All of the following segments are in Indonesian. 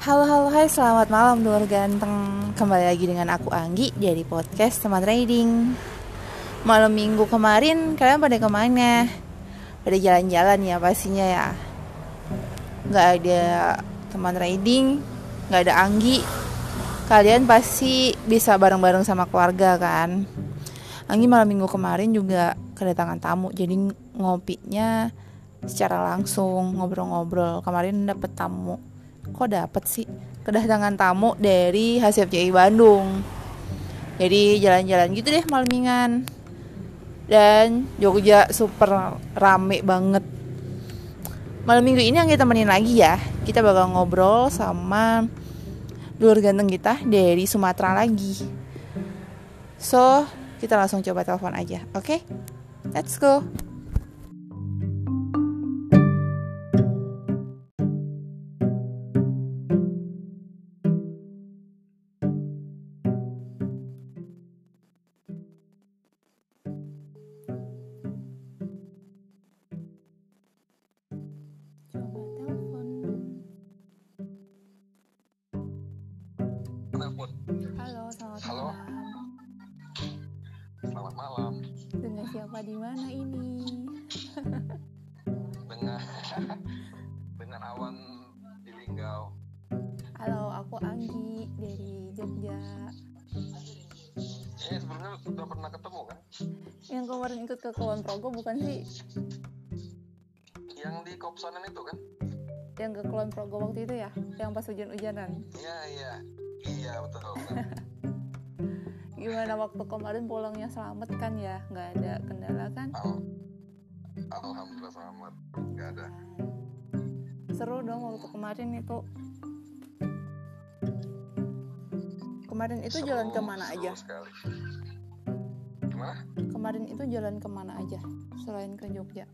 Halo, hai, selamat malam Dulur Ganteng. Kembali lagi dengan aku Anggi dari podcast Teman Trading. Malam minggu kemarin kalian pada kemana? Pada jalan-jalan ya pastinya ya. Gak ada Teman Trading, gak ada Anggi. Kalian pasti bisa bareng-bareng sama keluarga kan. Anggi malam minggu kemarin juga kedatangan tamu, jadi ngopinya secara langsung, ngobrol-ngobrol. Kemarin dapet tamu. Kok dapet sih? Kedatangan tamu dari HCFCI Bandung. Jadi jalan-jalan gitu deh malamingan. Dan Jogja super rame banget. Malam minggu ini yang kita temenin lagi ya. Kita bakal ngobrol sama dulur ganteng kita dari Sumatera lagi. So, kita langsung coba telepon aja. Oke? Let's go. Halo, selamat malam. Selamat malam. Dengan siapa di mana ini? Dengan Awan di Linggau. Halo, aku Anggi dari Jogja. Sebenarnya sudah pernah ketemu kan? Yang kemarin ikut ke Kulon Progo bukan sih? Yang di Kopsanan itu kan? Yang ke Kulon Progo waktu itu ya? Yang pas hujan-hujanan? Iya betul. Gimana waktu kemarin pulangnya selamat kan ya? Nggak ada kendala kan? Alhamdulillah selamat, nggak ada. Seru dong waktu kemarin itu. Kemarin itu Seru, jalan kemana aja? Sekali. Gimana? Kemarin itu jalan kemana aja selain ke Jogja?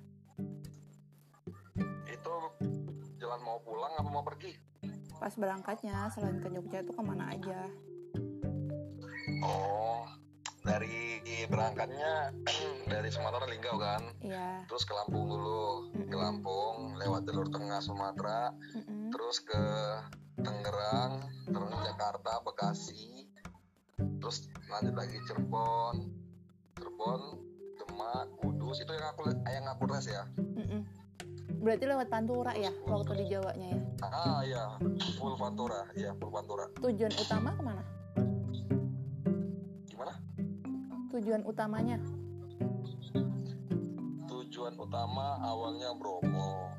Itu jalan mau pulang apa mau pergi? Pas berangkatnya selain ke Jogja itu kemana aja? Oh, dari berangkatnya dari Sumatera Linggau kan? Iya. Terus ke Lampung dulu. Ke Lampung lewat jalur tengah Sumatera. Terus ke Tangerang, terus Jakarta, Bekasi, terus lanjut lagi Cirebon, Demak, Kudus. Itu yang aku tes ya. Berarti lewat Pantura ya waktu di Jawanya ya? Iya, full Pantura. Tujuan utama kemana? Gimana? Tujuan utamanya? Tujuan utama awalnya Bromo.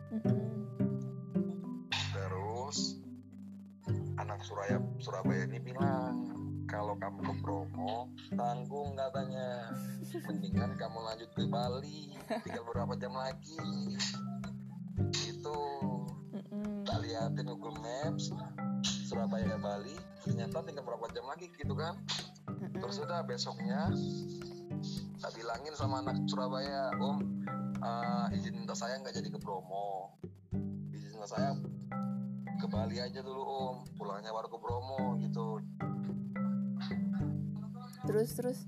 Terus anak Surabaya ini bilang, kalau kamu ke Bromo tanggung katanya, mendingan kamu lanjut ke Bali, tinggal beberapa jam lagi. Itu tak liatin Google Maps Surabaya Bali, ternyata tinggal berapa jam lagi gitu kan. Terus udah besoknya tak bilangin sama anak Surabaya, izin saya nggak jadi ke Bromo, izin saya ke Bali aja dulu pulangnya baru ke Bromo gitu. Terus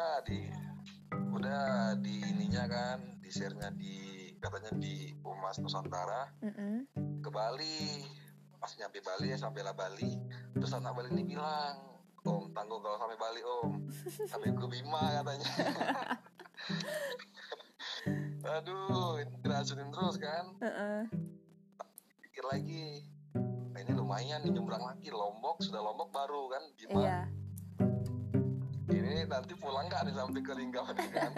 udah di ininya kan, di share-nya katanya di Humas Nusantara ke Bali. Pas nyampe Bali, sampailah Bali, terus anak Bali ini bilang, Om tanggung kalau sampai Bali sampai ke Bima katanya. Aduh, ini diracunin terus kan. Pikir lagi, ini lumayan nih nyebrang lagi Lombok baru kan Bima. Iya. Ini nanti pulang nggak nih sampai ke Linggau kan.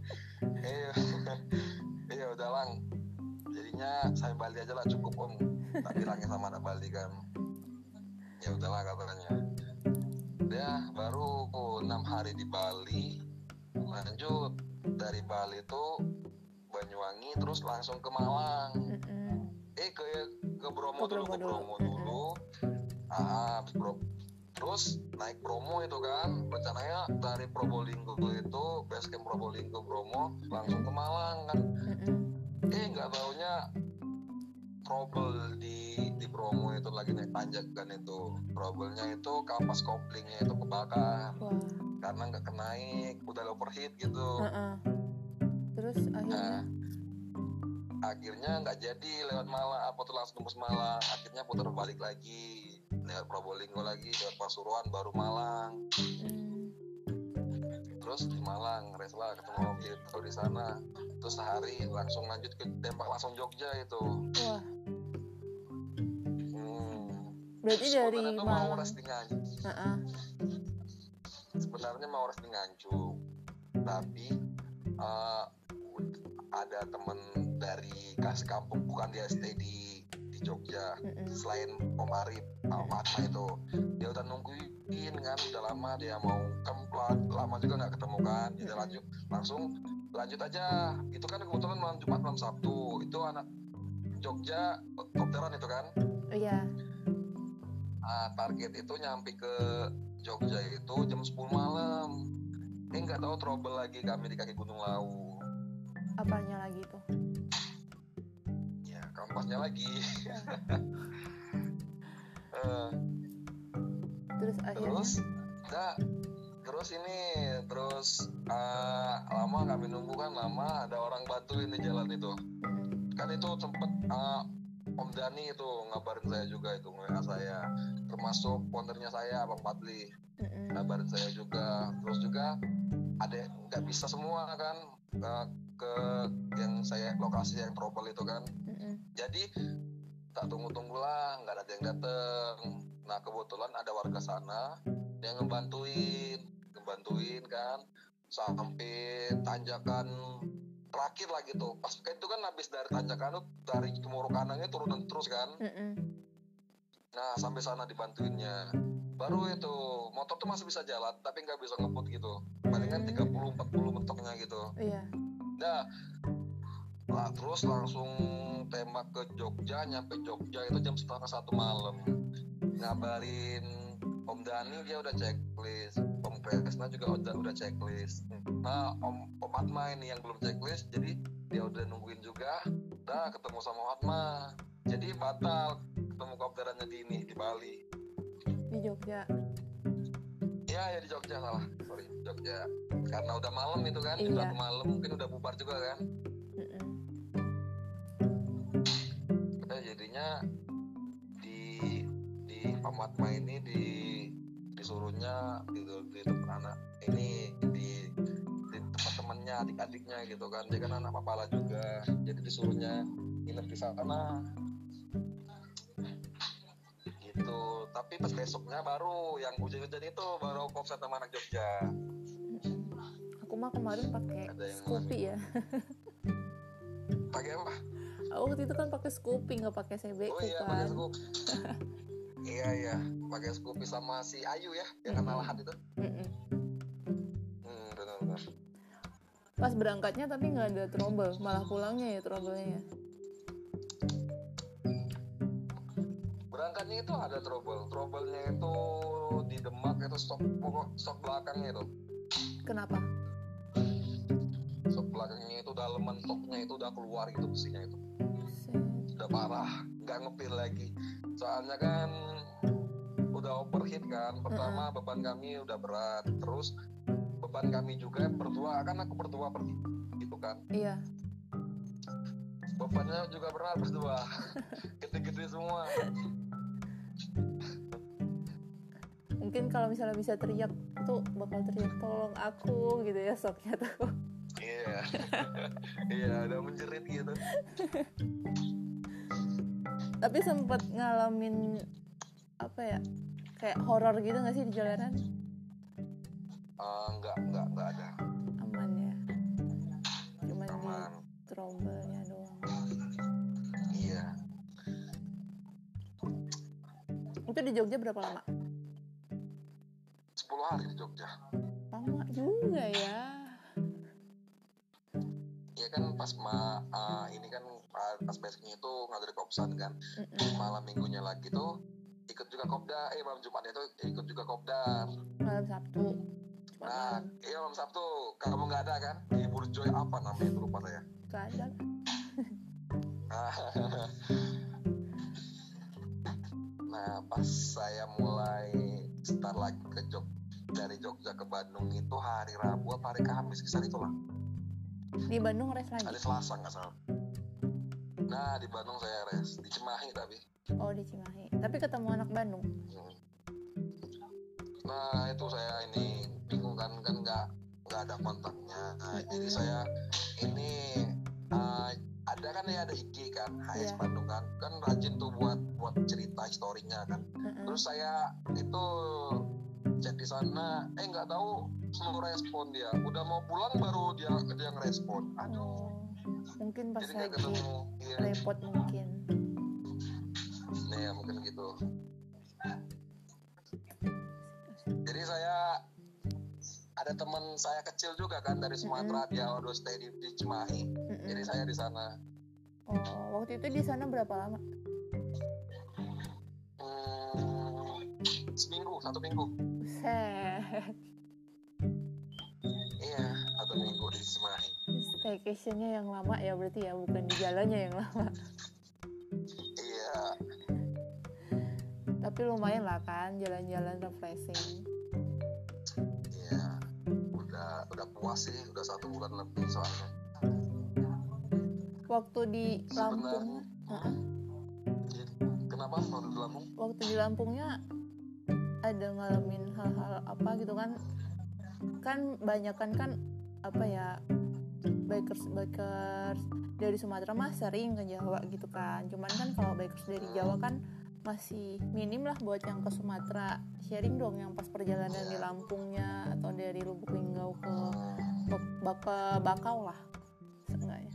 Iya udah lang, jadinya saya Bali aja lah cukup Om, tak bilangnya sama anak Bali kan. Ya udahlah katanya. Dia baru 6 hari di Bali, lanjut dari Bali tuh Banyuwangi, terus langsung ke Malang. Ke Bromo dulu. Terus naik Bromo itu kan, rencananya dari Probolinggo itu basecamp Probolinggo Bromo langsung ke Malang kan. Nggak taunya trouble di Bromo itu lagi naik tanjak kan, itu trouble-nya itu kapas koplingnya itu kebakar. Karena nggak kenaik, udah overheat gitu. Terus akhirnya nggak jadi lewat Malang, langsung tembus Malang, akhirnya putar balik lagi lewat Probolinggo lagi, lewat Pasuruan, baru Malang. Terus di Malang resla ketemu Om Tirto di sana. Terus sehari langsung lanjut ke Tembak langsung Jogja itu. Wah. Berarti terus dari sebenarnya tuh Malang. mau res di Nganjuk. Sebenarnya mau res di Nganjuk. Tapi ada temen dari kasih kampung, bukan dia stay di Jogja. Selain Om Arif, Om Atma itu, dia udah nungguin kan, udah lama dia mau lama juga nggak ketemu kan. Jadi langsung lanjut aja. Itu kan kebetulan malam Jumat malam Sabtu. Itu anak Jogja kopteran itu kan. Iya. Target itu nyampe ke Jogja itu jam 10 malam. Nggak tahu trouble lagi kami di kaki Gunung Lawu. Apanya lagi tuh? Ya kampasnya lagi. Terus akhirnya? Terus lama kami nunggu kan, lama ada orang bantuin di jalan itu. Kan itu sempet Om Dani itu ngabarin saya juga, itu WA saya, termasuk pondernya saya Bang Padli, ngabarin saya juga. Terus juga ada nggak bisa semua kan ke yang saya lokasi yang trouble itu kan. Jadi tak tunggu-tunggulah, nggak ada yang datang. Nah kebetulan ada warga sana yang ngebantuin kan sampai tanjakan terakhir lagi tuh. Pas itu kan habis dari tanjakan tuh, dari Cemoro Kanangnya turunan terus kan. Nah sampai sana dibantuinnya. Baru itu motor tuh masih bisa jalan tapi nggak bisa ngebut gitu. Palingan 30-40 mentoknya gitu. Iya. Nah terus langsung tembak ke Jogja. Nyampe Jogja itu jam 1:30 malam. Ngabarin Om Dani, dia udah checklist. Om Kresna juga udah checklist. Nah Om Atma ini yang belum checklist, jadi dia udah nungguin juga. Udah ketemu sama Atma, jadi batal ketemu kopterannya di Bali. Di Jogja. Ya di Jogja, salah, sorry, Jogja. Karena udah malam itu kan, Iya. udah malam, mungkin udah bubar juga kan. Jadinya di Om Atma ini disuruhnya di tempat anak ini, di tempat temannya, adik-adiknya gitu kan. Dia kan anak papala juga, jadi disuruhnya nginep di sana gitu. Tapi pas besoknya baru yang hujan-hujan itu baru offset sama anak Jogja. Aku mah kemarin pakai Scoopy ya. Pakai apa? Aku waktu itu kan pakai Scoopy, nggak pakai CBQ. Oh iya, kan. pakai Scoopy. Iya, pakai Scoopy sama si Ayu ya, yang kenal lahat itu. Benar. Pas berangkatnya tapi nggak ada trouble, malah pulangnya ya trouble-nya. Berangkatnya itu ada trouble-nya itu di Demak itu stok belakangnya itu. Kenapa? Stok belakangnya itu daleman stoknya itu udah keluar gitu besinya itu. Udah parah, nggak ngepil lagi. Soalnya kan udah overheat kan. Pertama beban kami udah berat, terus beban kami juga berdua, kan aku berdua pergi gitu kan. Iya. Bebannya juga berat berdua. Gede-gede semua. Mungkin kalau misalnya bisa teriak tuh bakal teriak tolong aku gitu ya soknya tuh. Iya. Iya, udah menjerit gitu. Tapi sempat ngalamin apa ya, kayak horor gitu nggak sih di jalanan? Enggak ada. Aman ya. Cuman Aman. di trouble-nya doang. Iya. Itu di Jogja berapa lama? 10 hari di Jogja. Lama juga ya. Iya kan pas ini kan pas besoknya itu ngadri kopsan kan. Malam minggunya lagi tuh ikut juga kopdar. Malam Jumatnya itu ikut juga kopdar. Malam Sabtu. Nah, iya malam Sabtu. Kamu nggak ada kan? Di Burjoy apa namanya itu lupa saya. Gak ada. Nah, pas saya mulai start lagi dari Jogja ke Bandung itu hari Rabu apa hari Kamis, kisah itulah. Di Bandung res lagi. Hari Selasa nggak salah. Nah, di Bandung saya res, di Cimahi tapi. Oh, di Cimahi. Tapi ketemu anak Bandung. Nah, itu saya ini bingung kan nggak ada kontaknya. Nah, jadi saya ini ada kan ya, ada IG kan, HS Iya. Bandung kan rajin tuh buat cerita historinya kan. Terus saya itu chat di sana, nggak tahu belum respon dia. Udah mau pulang baru dia ngerespon. Aduh. Mungkin pas Jadi nggak lagi ketemu. Iya. repot mungkin. Nah, ya mungkin gitu. Jadi saya ada teman saya kecil juga kan dari Sumatera, dia udah stay di Cimahi. Jadi saya di sana. Oh, waktu itu di sana berapa lama? Seminggu, 1 minggu. Buset. Iya, 1 minggu di Cimahi. Staycation-nya yang lama ya berarti ya, bukan di jalannya yang lama. Iya. Tapi lumayan lah kan, jalan-jalan refreshing. Iya, udah puas sih, udah 1 bulan lebih soalnya. Waktu di Lampung, kenapa waktu di Lampung? Waktu di Lampungnya ada ngalamin hal-hal apa gitu kan? Kan banyakan kan apa ya, bikers dari Sumatera mah sering ke Jawa gitu kan. Cuman kan kalau bikers dari Jawa kan masih minim lah buat yang ke Sumatera. Sharing dong yang pas perjalanan di Lampungnya atau dari Lubuk Linggau ke Bakau lah, seenggaknya.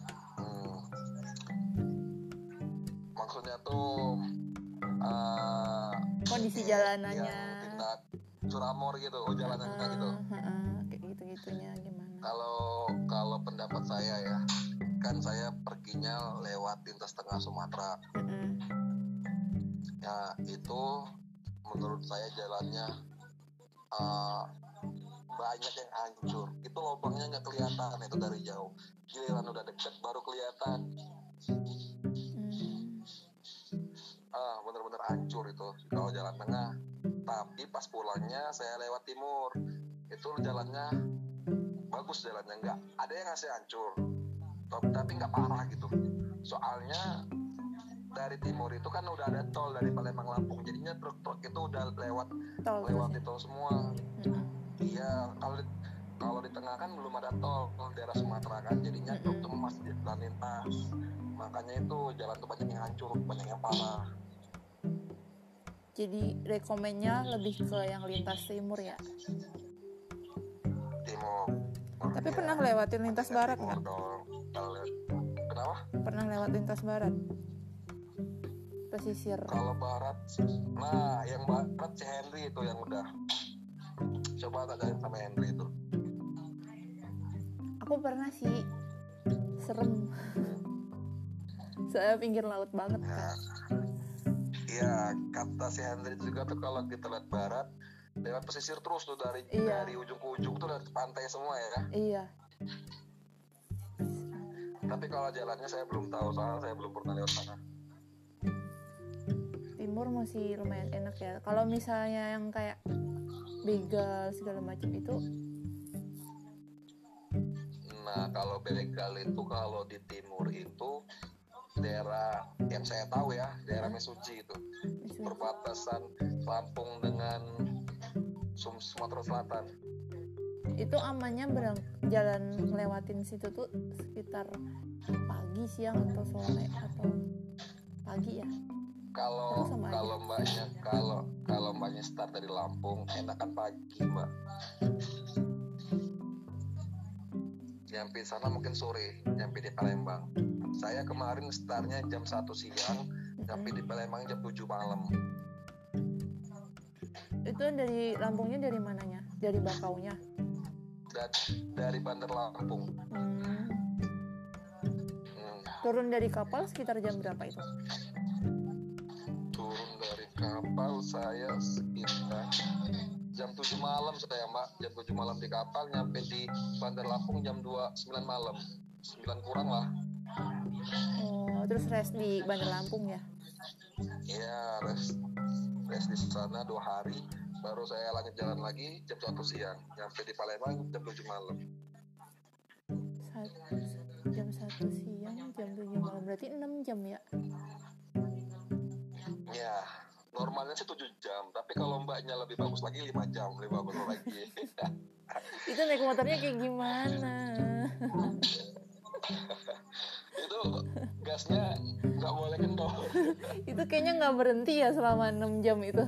Maksudnya tuh kondisi jalanannya, tingkat curamor gitu, jalanannya gitu. Kayak gitu-gitunya gimana? Kalau pendapat saya ya, kan saya perginya lewat lintas tengah Sumatera. Ya itu menurut saya jalannya banyak yang hancur. Itu lubangnya nggak kelihatan itu dari jauh. Giliran udah deket baru kelihatan. Bener-bener hancur itu kalau jalan tengah. Tapi pas pulangnya saya lewat timur, itu jalannya bagus, jalannya nggak ada yang ngasih hancur, tapi nggak parah gitu. Soalnya dari timur itu kan udah ada tol dari Palembang Lampung, jadinya truk-truk itu udah lewat tol semua. Iya, kalau di tengah kan belum ada tol daerah Sumatera kan, jadinya truk tuh masih jalan lintas. Makanya itu jalan tuh banyak yang hancur, banyak yang parah. Jadi rekomennya lebih ke yang lintas timur ya? Timur. Tapi ya, pernah lewatin lintas barat nggak? Kenapa? Pernah lewat lintas barat? Pesisir. Kalau barat, nah yang barat si Henry itu yang udah. Coba tanyain sama Henry itu. Aku pernah sih, serem. Saya pinggir laut banget kan. Iya, kata si Henry juga tuh kalau kita lihat barat, lewat pesisir terus tuh dari ujung ke ujung tuh dari pantai semua ya. Iya. Tapi kalau jalannya saya belum tahu, soalnya saya belum pernah lewat sana. Timur masih lumayan enak ya. Kalau misalnya yang kayak begal segala macam itu. Nah, kalau begal itu kalau di timur itu daerah yang saya tahu ya, daerah Mesuji itu. Perbatasan Lampung dengan Sumatera Selatan. Itu amannya jalan lewatin situ tuh sekitar pagi, siang atau sore atau pagi ya? Kalau mbaknya start dari Lampung, enakan pagi mbak. Nyampe sana mungkin sore, nyampe di Palembang. Saya kemarin startnya jam 1 siang, nyampe di Palembang jam 7 malam. Itu dari Lampungnya dari mananya? Dari Bakaunya? Dari Bandar Lampung. Turun dari kapal sekitar jam berapa itu? Turun dari kapal saya sekitar jam 7 malam saya mbak. Jam 7 malam di kapal, nyampe di Bandar Lampung jam 9 malam. 9 kurang lah. Oh, terus rest di Bandar Lampung ya? Iya, rest di sana 2 hari. Baru saya lanjut jalan lagi jam 1 siang. Nyampe di Palembang jam 7 malam. Jam 1 siang, jam 7 malam. berarti 6 jam ya? Ya, normalnya sih 7 jam, tapi kalau mbaknya lebih bagus lagi 5 jam, lebih bagus lagi. Itu naik motornya kayak gimana? Itu gasnya nggak boleh kendor. Itu kayaknya nggak berhenti ya selama 6 jam itu.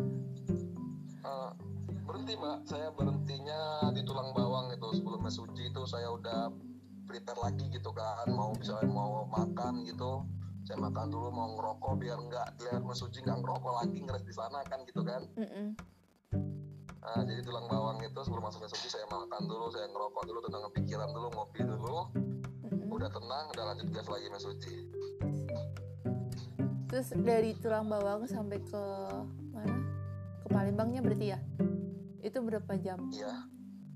Berhenti mbak, saya berhentinya di Tulang Bawang itu. Sebelum Mesuji itu saya udah prepare lagi gitu kan, misalnya mau makan gitu, saya makan dulu, mau ngerokok biar nggak lihat Mesuji nggak ngerokok lagi, ngeres di sana kan gitu kan. Nah, jadi Tulang Bawang itu sebelum masuk Mesuji saya makan dulu, saya ngerokok dulu, tenangin pikiran dulu, ngopi dulu, udah tenang, udah lanjut gas lagi Mesuji. Terus dari Tulang Bawang sampai ke mana? Ke Palembangnya berarti ya? Itu berapa jam? Iya.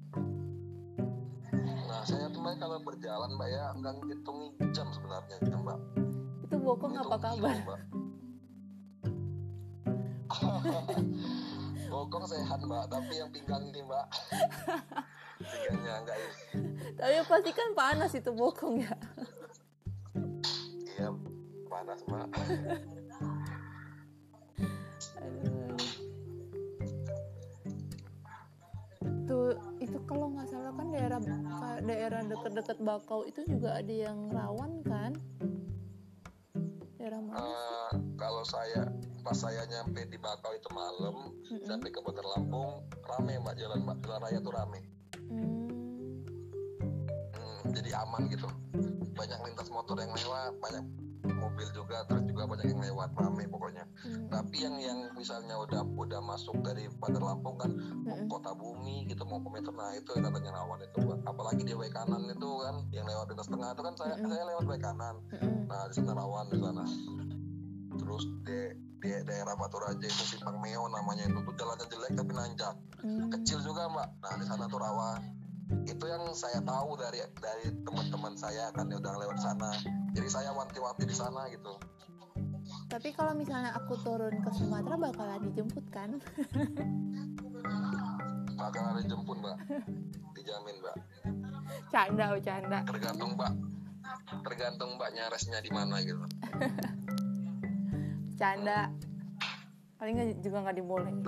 Nah, saya tuh mbak kalau berjalan mbak ya nggak ngitungin jam sebenarnya mbak. Itu bokong apa kabar? Mbak. Bokong sehat mbak, tapi yang pinggang ini mbak. Pinggangnya enggak ini. Tapi pasti kan panas itu bokong ya. Iya, panas mbak. Aduh. Tuh, itu kalau nggak salah kan daerah deket-deket Bakau itu juga ada yang rawan kan? Daerah mana sih? Kalau pas saya nyampe di Bakau itu malam, sampai ke Bandar Lampung, rame mbak, jalan raya tuh rame. Jadi aman gitu, banyak lintas motor yang lewat, banyak mobil juga, terus juga banyak yang lewat, rame pokoknya. Tapi yang misalnya udah masuk dari Bandar Lampung kan, mau Kota Bumi gitu, mau ke Meter, nah itu katanya rawan itu mbak. Apalagi di way kanan itu kan, yang lewat lintas tengah itu kan, saya lewat way kanan. Nah di sana rawan di sana. Terus di daerah Batu Raja itu Simpang Meo namanya, itu tuh jalannya jelek tapi nanjak, kecil juga mbak. Nah di sana tuh rawan. Itu yang saya tahu dari teman-teman saya kan, udah lewat sana. Jadi saya wanti-wanti di sana gitu. Tapi kalau misalnya aku turun ke Sumatera bakalan dijemput kan? Bakalan dijemput mbak, dijamin mbak. Canda. Tergantung mbaknya resnya di mana gitu. Canda. Paling juga nggak dibolehin.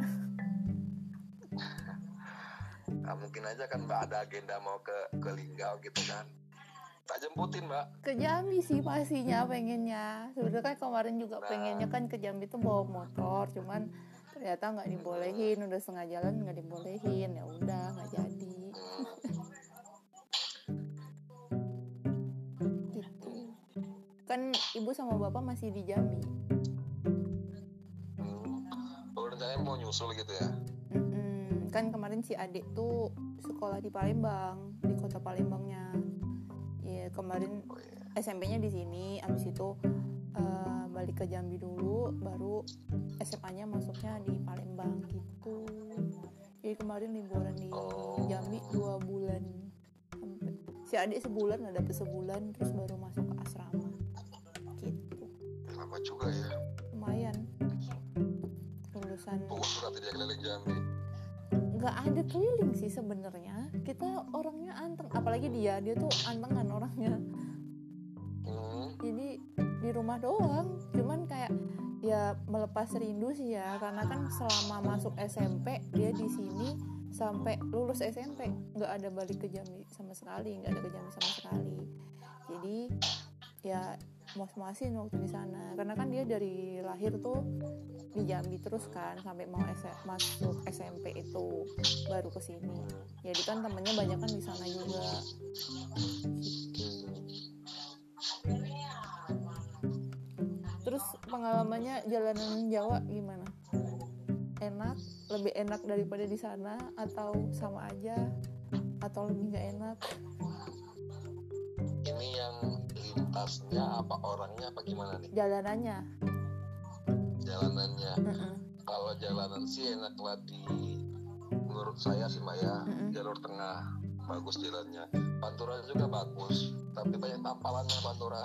Nah, mungkin aja kan mbak ada agenda mau ke Linggau gitu kan, tak jemputin mbak. Ke Jambi sih pastinya pengennya. Sebenarnya kan kemarin juga pengennya kan ke Jambi tuh bawa motor, cuman ternyata nggak dibolehin, udah setengah jalan nggak dibolehin, ya udah nggak jadi. Gitu. Kan ibu sama bapak masih di Jambi. Rencananya mau nyusul gitu ya? Kan kemarin si adik tuh sekolah di Palembang, di kota Palembangnya. Ya kemarin SMP-nya di sini, abis itu balik ke Jambi dulu, baru SMA-nya masuknya di Palembang gitu. Jadi kemarin liburan di Jambi 2 bulan. Si adik sebulan, nggak dapet sebulan, terus baru masuk ke asrama. Gitu. Lama juga ya. Lumayan. Lulusan. Pokoknya berarti dia keliling Jambi. Nggak ada keliling sih sebenarnya. Kita orangnya anteng, apalagi dia tuh antengan orangnya. Jadi di rumah doang, cuman kayak ya melepas rindu sih ya, karena kan selama masuk SMP dia di sini sampai lulus SMP nggak ada balik ke Jambi sama sekali, jadi ya muas-muasin waktu di sana, karena kan dia dari lahir tuh di Jambi terus kan sampai mau masuk SMP itu baru ke sini. Jadi kan temennya banyak kan di sana juga. Gitu. Terus pengalamannya jalanan Jawa gimana? Enak? Lebih enak daripada di sana atau sama aja? Atau lebih nggak enak? Ini yang lintasnya apa orangnya apa gimana nih? Jalanannya. Kalau jalanan sih enak lah menurut saya sih mbak ya. Jalur tengah bagus jalannya, Pantura juga bagus, tapi banyak tampalannya Pantura.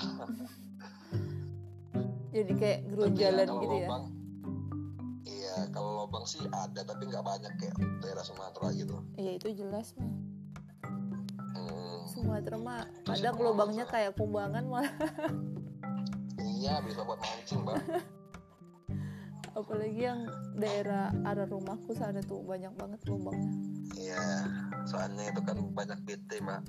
Jadi kayak gerunjalan gitu lobang, ya? Iya, kalau lobang sih ada, tapi nggak banyak kayak daerah Sumatera gitu. Iya itu jelas mah. Sumatera mah kadang lubangnya kayak kubangan malah. Iya, bisa buat mancing, Mbak. Apalagi yang daerah arah rumahku sana tuh banyak banget lubangnya. Iya, soalnya itu kan banyak BT, Mbak.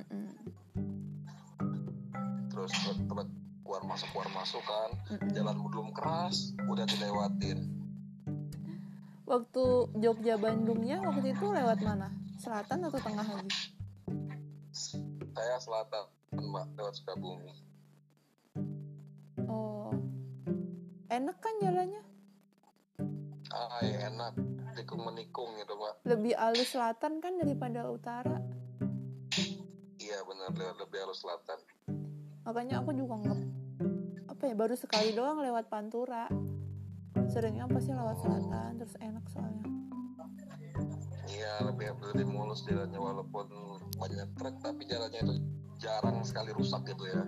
Terus tempat keluar masuk kan, jalan belum keras, udah dilewatin. Waktu Jogja Bandungnya waktu itu lewat mana? Selatan atau tengah lagi? Saya selatan, Mbak, lewat Sukabumi. Oh, enak kan jalannya? Ya enak, tikung-menikung gitu, Mbak. Lebih halus selatan kan daripada utara. Iya benar, lebih halus selatan. Makanya aku juga baru sekali doang lewat Pantura. Seringnya pasti lewat selatan, terus enak soalnya. Iya, lebih mulus jalannya, walaupun banyak truk tapi jalannya itu jarang sekali rusak gitu ya.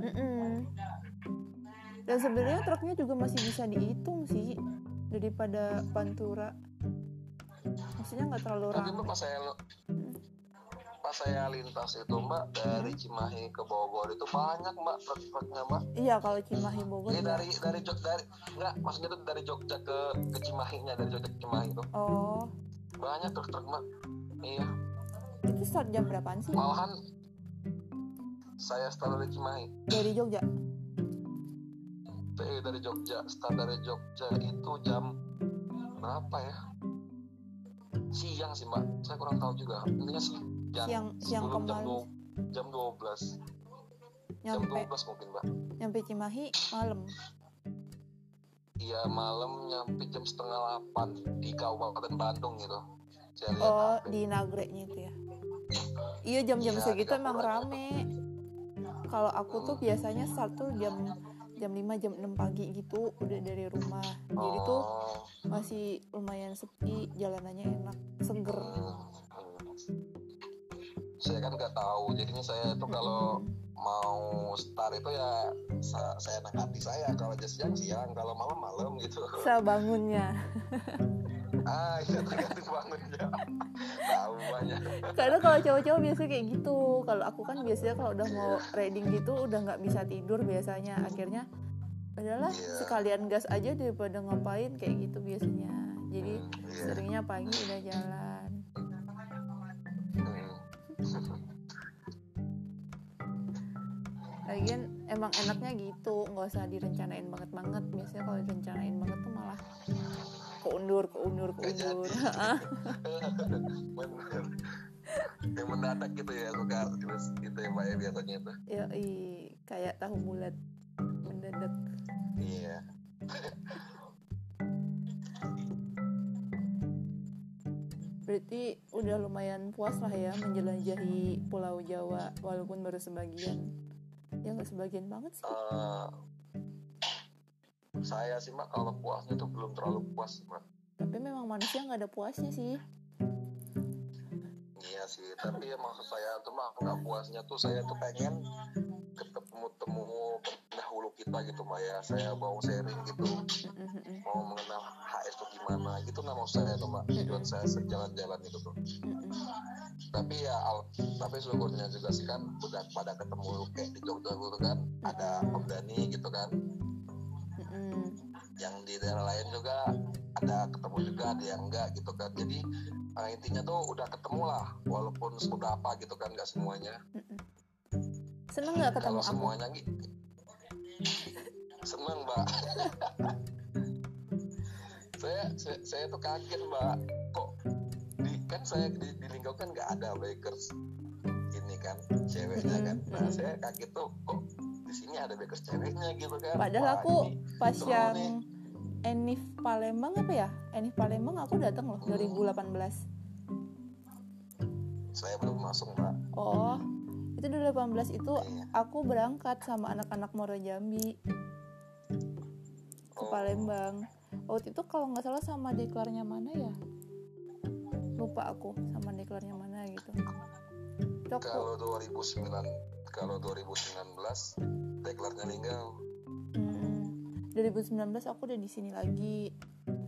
Dan sebenarnya truknya juga masih bisa dihitung sih daripada Pantura. Maksudnya nggak terlalu ramai. Tapi pas saya lintas itu, Mbak, dari Cimahi ke Bogor itu banyak, Mbak, truk-truknya, Mbak. Iya, kalau Cimahi Bogor. Iya, maksudnya itu dari Jogja ke Cimahinya, dari Jogja ke Cimahi itu. Oh. Banyak truk-truk, Mbak. Iya. Itu start jam berapaan sih? Malahan saya start dari Cimahi. Dari Jogja? Dari Jogja, start dari Jogja itu jam berapa ya? Siang sih, Mbak. Saya kurang tahu juga. Intinya siang sebelum jam 12. Jam 12 mungkin, Mbak. Nyampe Cimahi malam. Iya, malam nyampe jam 7:30 di Kabupaten Bandung gitu. Di Nagrek-nya itu ya. Iya, jam-jam segitu emang rame. Kalau aku tuh biasanya start tuh jam 5, jam 6 pagi gitu udah dari rumah. Jadi tuh masih lumayan sepi, jalanannya enak, seger. Saya kan nggak tahu, jadinya saya tuh kalau mau start itu ya saya enak hati saya. Kalau siang, kalau malam gitu. Saya bangunnya. Iya, tergantung bangunnya. Tahu banyak. Karena kalau cowok-cowok biasanya kayak gitu. Kalau aku kan biasanya kalau udah mau riding gitu udah nggak bisa tidur biasanya. Akhirnya adalah sekalian gas aja daripada ngapain kayak gitu biasanya. Jadi seringnya pagi udah jalan. Lagian emang enaknya gitu, nggak usah direncanain banget. Biasanya kalau direncanain banget tuh malah keundur. Bener. Yang mendadak gitu ya, suka terus gitu ya, Mbak, ya, biasanya itu. Ya, kayak tahu bulat mendadak. Iya. Berarti udah lumayan puas lah ya menjelajahi Pulau Jawa walaupun baru sebagian. Ya nggak sebagian banget sih. Saya sih, Mbak, kalau puasnya tuh belum terlalu puas, Mbak. Tapi memang manusia nggak ada puasnya sih. Iya sih, tapi ya maksud saya tuh, Mbak, nggak puasnya tuh saya tuh pengen ketemu pendahulu kita gitu, Mbak, ya. Saya mau sharing gitu, mau mengenal HS tuh gimana gitu, nah maksud saya tuh, Mbak, tujuan saya sejalan-jalan itu tuh. Tapi syukurnya juga sih kan udah pada ketemu kayak di Jogja gitu kan, ada Om Dani gitu kan. Yang di daerah lain juga ada ketemu juga, ada yang enggak gitu kan. Jadi intinya tuh udah ketemu lah, walaupun seberapa gitu kan, nggak semuanya. Seneng nggak ketemu kalau aku? Semuanya seneng, Mbak. saya tuh kaget, Mbak, kok kan saya di lingkungan nggak ada bikers ini kan, ceweknya kan. Nah saya kaget tuh kok di sini ada bikers ceweknya gitu kan. Padahal aku pas yang Enif Palembang aku datang loh 2018. Saya belum masuk, Mbak. Oh, itu 2018 itu aku berangkat sama anak-anak Muara Jambi ke Palembang. Waktu itu kalau nggak salah sama deklarnya mana ya? Lupa aku sama deklarnya mana gitu. Kalau 2019 deklarnya meninggal. 2019 aku udah di sini lagi.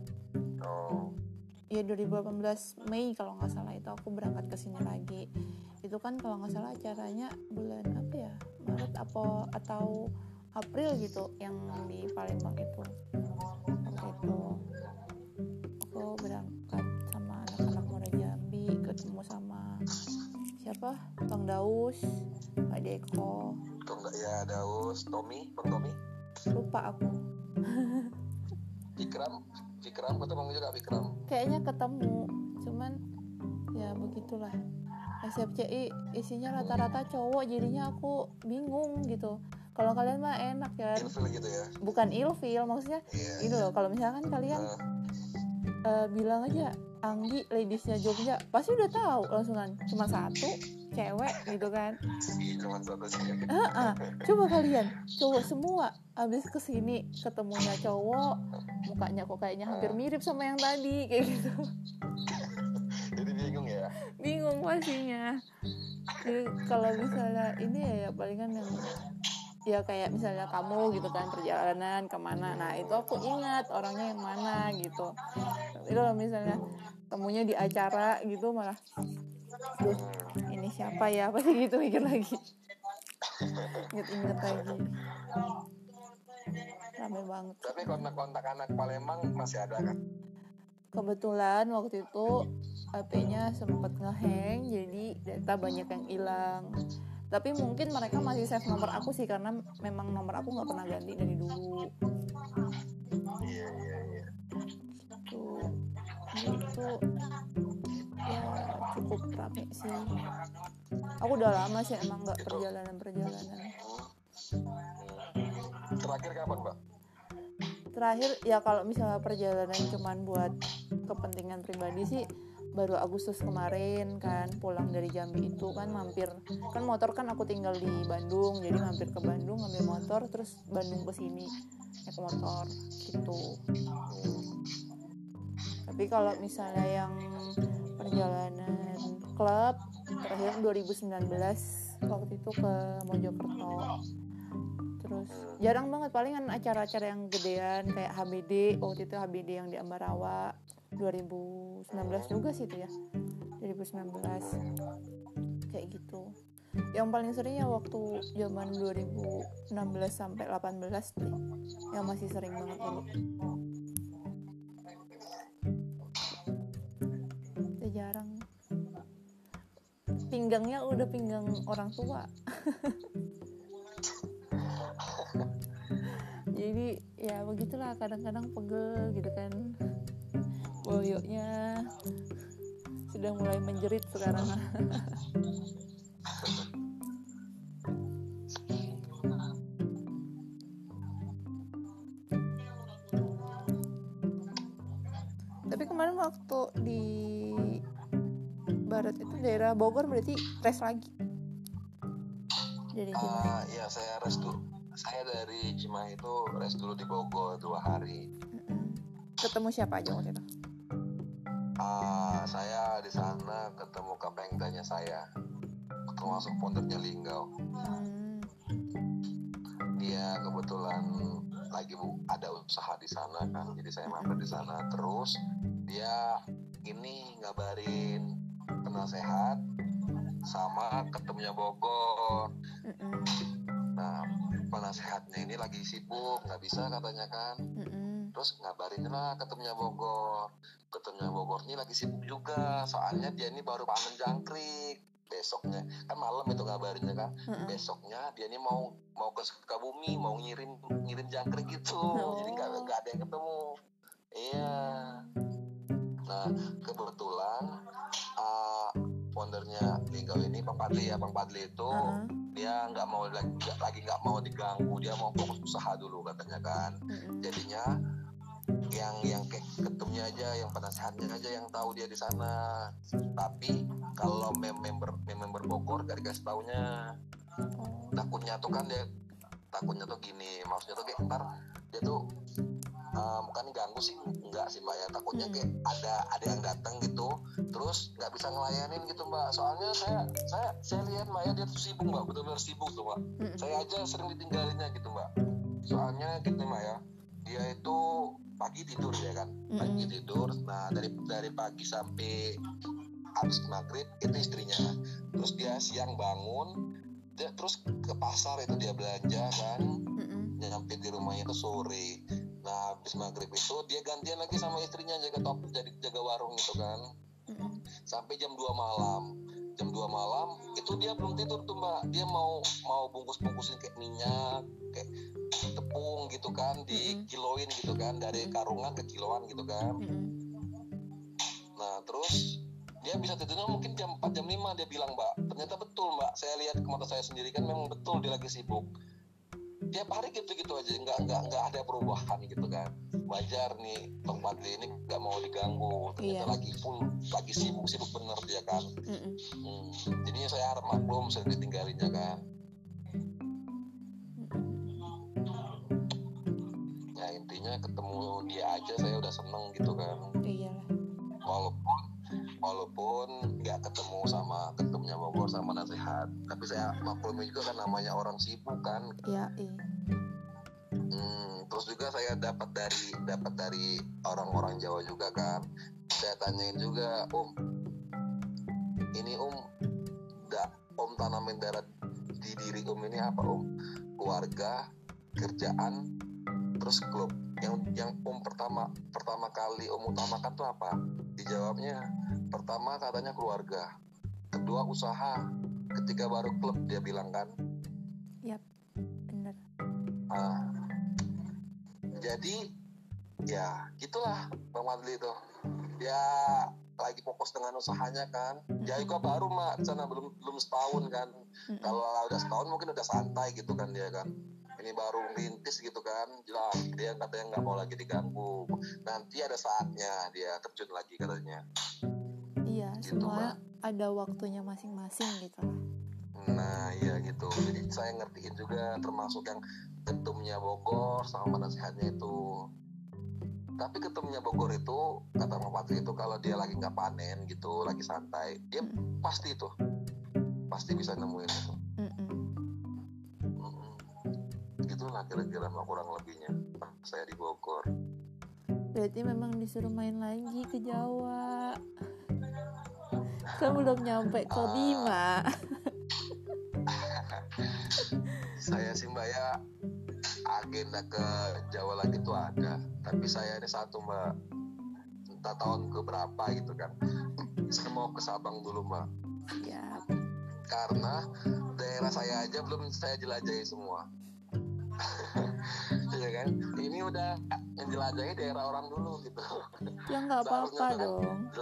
Ya 2018 Mei kalau nggak salah itu aku berangkat ke sini lagi. itu kan kalau nggak salah acaranya bulan apa ya, Maret atau April gitu yang di Palembang itu. Waktu itu aku berangkat sama anak-anak Muara Jambi, ketemu sama siapa, Bang Daus, Pak Deko, Kok enggak ya Daus, Tommy, Bang Tommy, lupa aku. Vikram ketemu juga Vikram. Kayaknya ketemu, cuman ya begitulah. SFCI isinya rata-rata cowok, jadinya aku bingung gitu. Kalau kalian mah enak ya. Ilfil gitu ya. Bukan ilfil, maksudnya gitu loh. Kalau misalkan kalian bilang aja Anggi ladiesnya Jogja, pasti udah tahu langsungan. Cuma satu cewek gitu kan. Cuma satu sih. Coba kalian cowok semua abis kesini ketemunya cowok, mukanya kok kayaknya hampir mirip sama yang tadi kayak gitu. Jadi bingung ya. Bingung pastinya. Jadi kalau misalnya ini ya palingan yang ya kayak misalnya kamu gitu kan, perjalanan kemana, nah itu aku ingat orangnya yang mana gitu. Itu kalau misalnya temunya di acara gitu malah duh ini siapa ya, pasti gitu mikir lagi. Inget lagi. Rame banget. Tapi kontak anak Palembang masih ada kan? Kebetulan waktu itu HP-nya sempat ngehang, jadi data banyak yang hilang. Tapi mungkin mereka masih save nomor aku sih, karena memang nomor aku nggak pernah ganti dari dulu. Iya. Itu ya cukup rame sih. Aku udah lama sih emang nggak perjalanan. Terakhir kapan, Mbak? Terakhir ya kalau misalnya perjalanan cuman buat kepentingan pribadi sih baru Agustus kemarin kan, pulang dari Jambi itu kan mampir, kan motor kan aku tinggal di Bandung, jadi mampir ke Bandung ngambil motor terus Bandung ke sini naik motor gitu. Tapi kalau misalnya yang perjalanan klub terakhir 2019 waktu itu ke Mojokerto. Terus jarang banget, palingan acara-acara yang gedean kayak HBD, waktu itu HBD yang di Ambarawa 2019 juga sih itu ya, 2019 kayak gitu. Yang paling sering ya waktu zaman 2016 sampai 18 deh, yang masih sering banget dulu. Udah jarang, pinggangnya udah pinggang orang tua. Jadi ya begitulah, kadang-kadang pegel gitu kan, boyoknya sudah mulai menjerit sekarang. Tapi kemarin waktu di Barat itu daerah Bogor berarti rest lagi dari Cimahi? Iya, saya rest dulu. Saya dari Cimahi itu rest dulu di Bogor 2 hari. Ketemu siapa aja waktu itu? Saya di sana ketemu kapengdanya saya, termasuk foundernya Linggau. Dia kebetulan lagi ada usaha di sana kan, jadi saya mampir di sana. Terus dia ini ngabarin penasehat sama ketemunya Bogor. Nah, penasehatnya ini lagi sibuk, nggak bisa katanya kan. Terus ngabarin lah ketemunya Bogor. Ketemunya Bogor ini lagi sibuk juga, soalnya dia ini baru panen jangkrik. Besoknya kan malam itu ngabarinnya kan. Besoknya dia ini mau ke Sukabumi, mau ngirim jangkrik gitu. Jadi nggak ada yang ketemu. Iya. Nah, kebetulan foundernya Linggau ini Bang Padli itu dia nggak mau nggak mau diganggu, dia mau fokus usaha dulu katanya kan. Jadinya yang ketumnya aja, yang penasehatnya aja yang tahu dia di sana. Tapi kalau member Bogor gak dikasih taunya. Takutnya tuh gini, maksudnya tuh kayak ntar dia tuh bukan ganggu sih, enggak sih Mbak ya, takutnya kayak ada yang datang gitu terus nggak bisa ngelayanin gitu Mbak. Soalnya saya lihat Mbak ya, dia tuh sibuk Mbak, benar-benar sibuk tuh Mbak. Saya aja sering ditinggalinnya gitu Mbak. Soalnya gitu Mbak ya, dia itu pagi tidur ya kan, pagi tidur. Nah dari pagi sampai habis maghrib itu istrinya. Terus dia siang bangun, dia terus ke pasar itu dia belanja kan, nyampe di rumahnya itu sore. Nah habis maghrib itu dia gantian lagi sama istrinya jaga warung itu kan, sampai jam 2 malam. Jam 2 malam itu dia belum tidur tuh mbak, dia mau bungkusin kayak minyak, kayak tepung gitu kan, dikiloin gitu kan, dari karungan ke kiloan gitu kan. Nah terus dia bisa tidurnya mungkin jam 4 jam 5, dia bilang mbak, ternyata betul mbak, saya lihat ke mata saya sendiri kan, memang betul dia lagi sibuk. Tiap hari gitu aja, nggak ada perubahan gitu kan. Wajar nih Bang Fadli ini nggak mau diganggu, ternyata lagi sibuk bener dia kan. Jadinya saya harap maklum, saya ditinggalinya kan. Ya intinya ketemu dia aja saya udah seneng gitu kan. Iyalah. Walaupun nggak ketemu sama ketumnya Bogor sama nasihat, tapi saya maklumi juga kan, namanya orang sibuk kan. Iya. Terus juga saya dapat dari orang-orang Jawa juga kan. Saya tanyain juga, ini Om tanamin darat di diri Om ini apa Om? Keluarga, kerjaan, terus klub. Yang Om pertama kali Om utamakan tuh apa? Dijawabnya, pertama katanya keluarga, kedua usaha, ketiga baru klub, dia bilang kan. Yap, bener. Jadi ya gitulah Bang Fadli itu. Ya lagi fokus dengan usahanya kan. Ya juga baru mak sana belum setahun kan. Kalau udah setahun mungkin udah santai gitu kan dia kan. Ini baru rintis gitu kan. Jelas dia katanya nggak mau lagi diganggu. Nanti ada saatnya dia terjun lagi katanya. Iya, gitu, semua ada waktunya masing-masing gitu. Nah iya gitu. Jadi saya ngertiin juga, termasuk yang ketumnya Bogor sama nasihatnya itu. Tapi ketumnya Bogor itu kata Bang Fadli itu kalau dia lagi nggak panen gitu, lagi santai, dia pasti bisa nemuin itu. Gitulah kira-kira kurang lebihnya saya di Bogor. Berarti memang disuruh main lagi ke Jawa. Kan belum nyampe ke 5. Saya sih mbak ya, agenda ke Jawa lagi tuh ada, tapi saya ini satu mbak, entah tahun keberapa gitu kan, saya mau ke Sabang dulu mbak. Siap. Karena daerah saya aja belum saya jelajahi semua. Ya kan, ini udah menjelajahi daerah orang dulu gitu. Ya nggak apa-apa dong.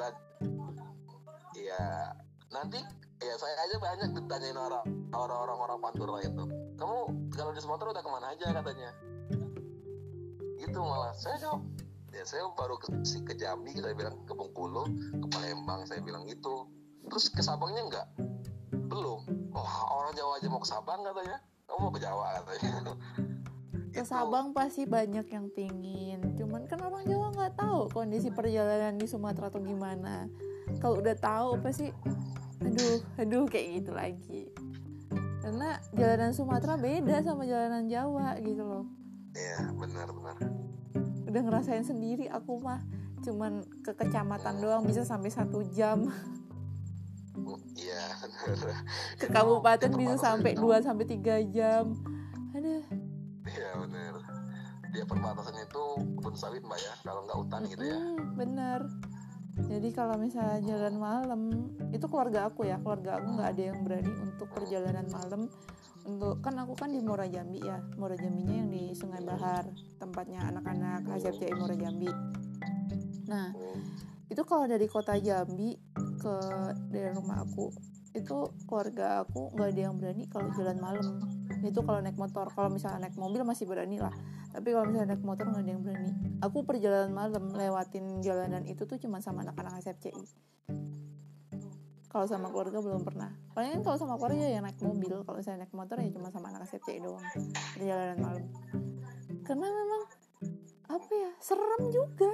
Iya, nanti ya saya aja banyak ditanyain orang Pantura itu. Kamu kalau di Sumatera udah kemana aja katanya? Gitu malah saya jawab. Ya saya baru ke Jambi, saya bilang ke Bengkulu, ke Palembang, saya bilang gitu. Terus ke Sabangnya enggak? Belum. Wah, orang Jawa aja mau ke Sabang katanya. Kamu mau ke Jawa katanya. Ke Sabang pasti banyak yang pingin. Cuman kan orang Jawa nggak tahu kondisi perjalanan di Sumatera tuh gimana. Kalau udah tahu pasti aduh kayak gitu lagi. Karena jalanan Sumatera beda sama jalanan Jawa gitu loh. Iya, benar. Udah ngerasain sendiri aku mah. Cuman ke kecamatan doang bisa sampai 1 jam. Iya, benar. Ke kabupaten bisa sampai 2-3 jam. Aduh. Iya, benar. Dia perbatasan itu kebun sawit mbak ya, kalau nggak hutan gitu ya. Bener. Jadi kalau misalnya jalan malam, itu keluarga aku nggak ada yang berani untuk perjalanan malam. Kan aku kan di Muara Jambi ya, Muara Jambinya yang di Sungai Bahar, tempatnya anak-anak HCFCI Muara Jambi. Nah, itu kalau dari kota Jambi ke daerah rumah aku, itu keluarga aku nggak ada yang berani kalau jalan malam. Itu kalau naik motor. Kalau misalnya naik mobil masih berani lah, tapi kalau misalnya naik motor nggak ada yang berani. Aku perjalanan malam lewatin jalanan itu tuh cuma sama anak-anak HCFCI. Kalau sama keluarga belum pernah. Palingan kalau sama keluarga ya naik mobil. Kalau saya naik motor ya cuma sama anak HCFCI doang perjalanan malam. Karena memang serem juga.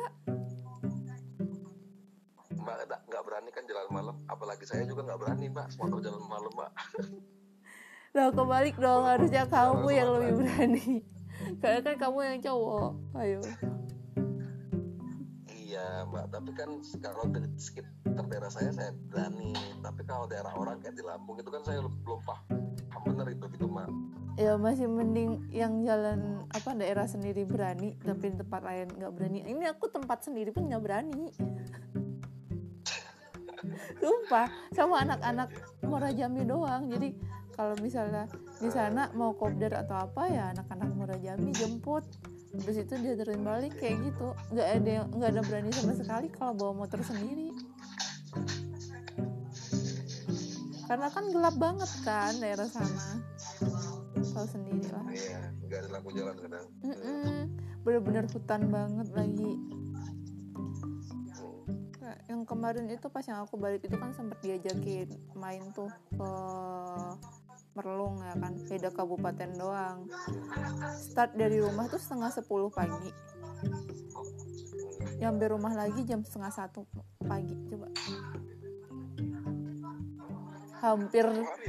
Mbak nggak berani kan jalan malam, apalagi saya juga nggak berani mbak motor jalan malam mbak. Loh kebalik dong, harusnya kamu yang lebih berani. Karena kan kamu yang cowok. Ayo. Iya mbak, tapi kan kalau di sekitar daerah saya berani. Tapi kalau daerah orang kayak di Lampung itu kan saya belum paham bener itu gitu mbak. Ya masih mending yang jalan daerah sendiri berani, tapi tempat lain nggak berani. Ini aku tempat sendiri pun nggak berani. Sumpah, sama anak-anak Muara Jambi doang. Jadi kalau misalnya di sana mau kopdar atau apa ya anak-anak Muara Jambi jemput. Terus itu dia turun balik kayak gitu. Nggak ada berani sama sekali kalau bawa motor sendiri. Karena kan gelap banget kan daerah sana. Tahu sendiri lah. Iya, nggak ada lampu jalan kadang. Bener-bener hutan banget lagi. Nah, yang kemarin itu pas yang aku balik itu kan sempat diajakin main tuh ke Merlung ya kan, beda kabupaten doang. Start dari rumah tuh 9:30 pagi. Nyampe rumah lagi jam 12:30 pagi. Coba. Hampir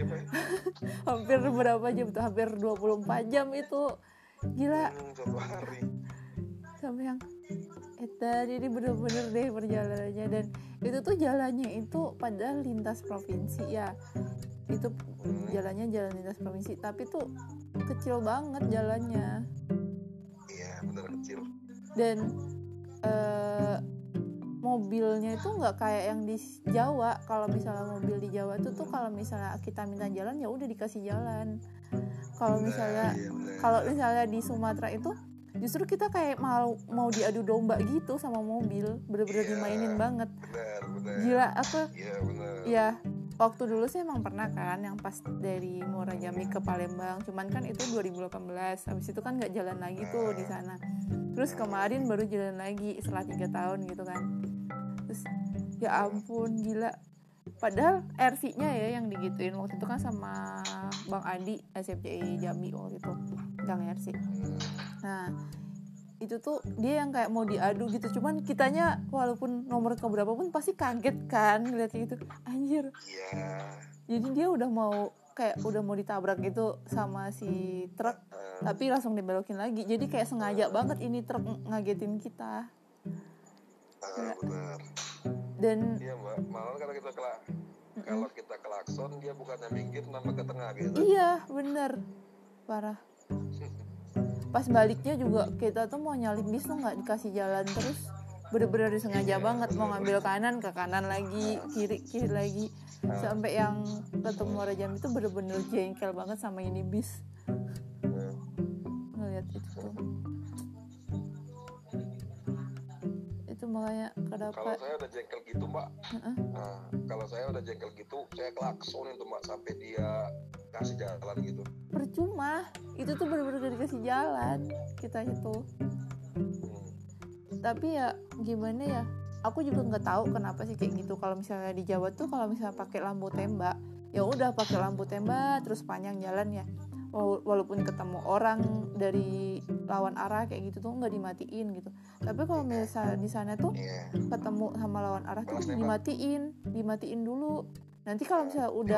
berapa jam tuh? Hampir 24 jam itu. Gila. Satu hari. Sampai yang tadi ini bener-bener deh perjalanannya. Dan itu tuh jalannya itu padahal lintas provinsi ya. Itu jalannya jalan lintas provinsi, tapi tuh kecil banget jalannya. Iya bener kecil. Dan mobilnya itu nggak kayak yang di Jawa. Kalau misalnya mobil di Jawa tuh kalau misalnya kita minta jalan ya udah dikasih jalan. Kalau misalnya di Sumatera itu justru kita kayak mau diadu domba gitu sama mobil, bener-bener dimainin banget. Bener. Gila apa? Iya bener. Ya waktu dulu sih emang pernah kan yang pas dari Muara Jambi ke Palembang, cuman kan itu 2018. Habis itu kan nggak jalan lagi tuh di sana. Terus kemarin baru jalan lagi setelah 3 tahun gitu kan. Terus ya ampun gila. Padahal RC-nya ya yang digituin waktu itu kan sama Bang Adi SFCI Jambi waktu itu, Gang RC. Nah itu tuh dia yang kayak mau diadu gitu, cuman kitanya walaupun nomor keberapa pun pasti kaget kan ngeliatnya gitu, anjir. Jadi dia udah mau ditabrak gitu sama si truk, tapi langsung dibelokin lagi. Jadi kayak sengaja banget ini truk ngagetin kita. Benar. Dan iya mbak, malah kalau kita klakson dia bukannya minggir nambah ke tengah gitu. Iya bener, parah. Pas baliknya juga kita tuh mau nyalip bis tuh nggak dikasih jalan terus, bener-bener disengaja banget mau ngambil kanan ke kanan lagi, kiri lagi, sampai yang ketemu Muara Jambi itu bener-bener jengkel banget sama ini bis. Ngeliat itu tuh. Itu makanya kalau saya udah jengkel gitu mbak, kalau saya udah jengkel gitu saya klaksonin tuh mbak sampai dia kasih jalan gitu. Percuma, itu tuh bener-bener gak dikasih jalan kita itu. Tapi ya gimana ya, aku juga nggak tahu kenapa sih kayak gitu. Kalau misalnya di Jawa tuh kalau misalnya pakai lampu tembak, ya udah pakai lampu tembak terus panjang jalan ya. Walaupun ketemu orang dari lawan arah kayak gitu tuh nggak dimatiin gitu. Tapi kalau misalnya di sana tuh ketemu sama lawan arah tuh dimatiin dulu. Nanti kalau misalnya udah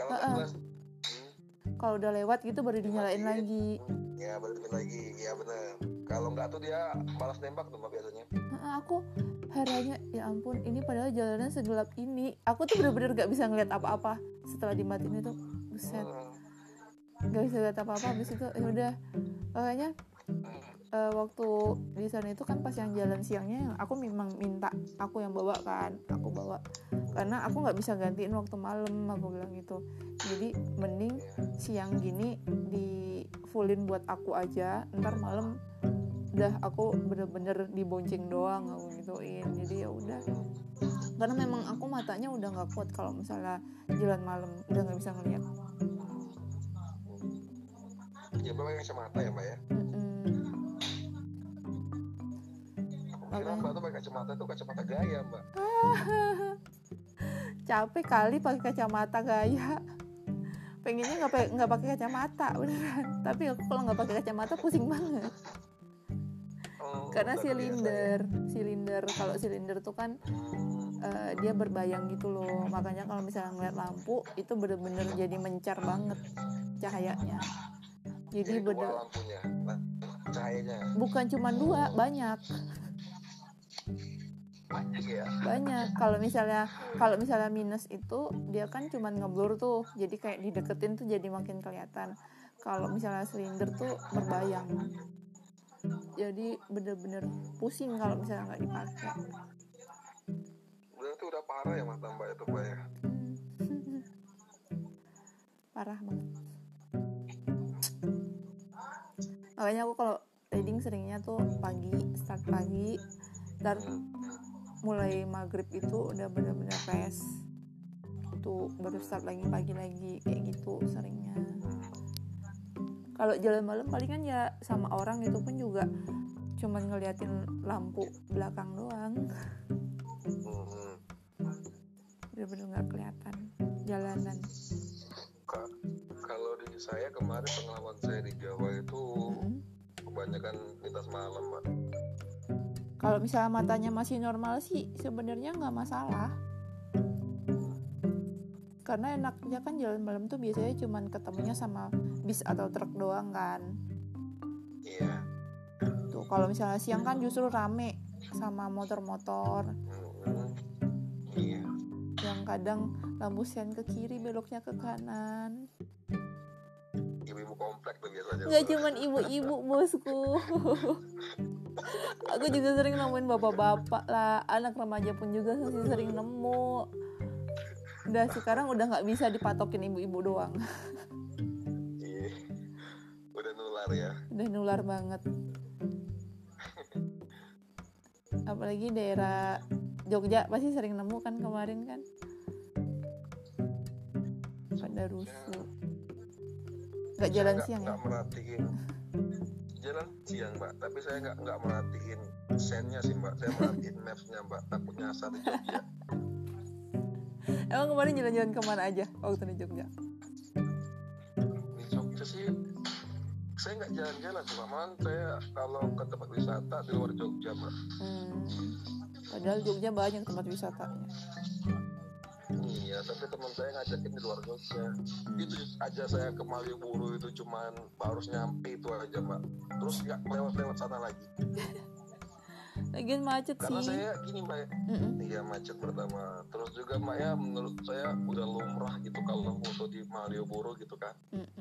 kalau udah lewat gitu baru dinyalain lagi. Ya baru dinyalain lagi, ya benar. Kalau nggak tuh dia balas nembak tuh biasanya. Aku herannya, ya ampun, ini padahal jalanan segelap ini. Aku tuh bener-bener nggak bisa ngeliat apa-apa setelah dimatiin itu, buset. Nggak bisa lihat apa-apa. Habis itu ya udah, makanya waktu di sana itu kan pas yang jalan siangnya aku memang minta aku yang bawa kan, aku bawa karena aku nggak bisa gantiin waktu malam, aku bilang gitu. Jadi mending siang gini di fullin buat aku aja, ntar malam udah aku bener-bener dibonceng doang aku gituin. Jadi ya udah, karena memang aku matanya udah nggak kuat kalau misalnya jalan malam, udah nggak bisa ngeliat. Ya pakai kacamata ya mbak ya. Kira mbak tuh pakai kacamata tuh kacamata gaya mbak. Capek kali pakai kacamata gaya. Pengennya nggak pakai kacamata beneran. Tapi aku kalau nggak pakai kacamata pusing banget. Karena silinder kalau silinder tuh kan dia berbayang gitu loh. Makanya kalau misalnya ngeliat lampu itu bener-bener jadi mencar banget cahayanya. Jadi bener. Cahayanya. Bukan cuma 2, banyak. banyak ya. Banyak. Kalau misalnya minus itu dia kan cuman ngeblur tuh, jadi kayak dideketin tuh jadi makin kelihatan. Kalau misalnya silinder tuh berbayang, jadi bener-bener pusing kalau misalnya nggak dipakai. Berarti udah parah ya Mas Mbak itu Mbak ya. Parah banget. Makanya aku kalau riding seringnya tuh start pagi, dan mulai maghrib itu udah bener-bener rest. Tuh baru start lagi pagi lagi kayak gitu seringnya. Kalau jalan malam palingan ya sama orang itu pun juga cuman ngeliatin lampu belakang doang. Bener-bener nggak kelihatan jalanan. Kalau di saya kemarin pengalaman saya di Jawa itu kebanyakan lintas malam Mbak. Kalau misalnya matanya masih normal sih sebenarnya nggak masalah. Karena enaknya kan jalan malam tuh biasanya cuman ketemunya sama bis atau truk doang kan. Iya. Tuh kalau misalnya siang kan justru rame sama motor-motor. Iya. Yang kadang lampu sen ke kiri beloknya ke kanan. Ibu-ibu komplek tuh biasanya. Nggak cuman ibu-ibu bosku. Aku juga sering nemuin bapak-bapak lah, anak remaja pun juga masih sering nemu. Udah sekarang udah nggak bisa dipatokin ibu-ibu doang. Iya. Udah nular ya. Udah nular banget. Apalagi daerah Jogja pasti sering nemu kan kemarin kan. Pada rusuh. Nggak jalan siang ya? Nggak merhatiin. Jalan siang Mbak, tapi saya nggak merhatiin sennya sih Mbak. Saya merhatiin mapsnya Mbak, takut nyasar di Jogja. Emang kemarin jalan-jalan kemana aja waktu di Jogja? Di Jogja sih saya nggak jalan-jalan cuma malah saya kalau ke tempat wisata di luar Jogja Mbak. Padahal Jogja banyak tempat wisatanya. Iya, tapi teman saya ngajakin di luar Jogja. Itu aja saya ke Malioboro itu cuman baru nyampe itu aja Mbak. Terus nggak lewat sana lagi. Lagian macet Karena sih. saya gini Mbak, iya macet pertama. Terus juga Mbak ya menurut saya udah lumrah gitu kalau foto di Malioboro gitu kan.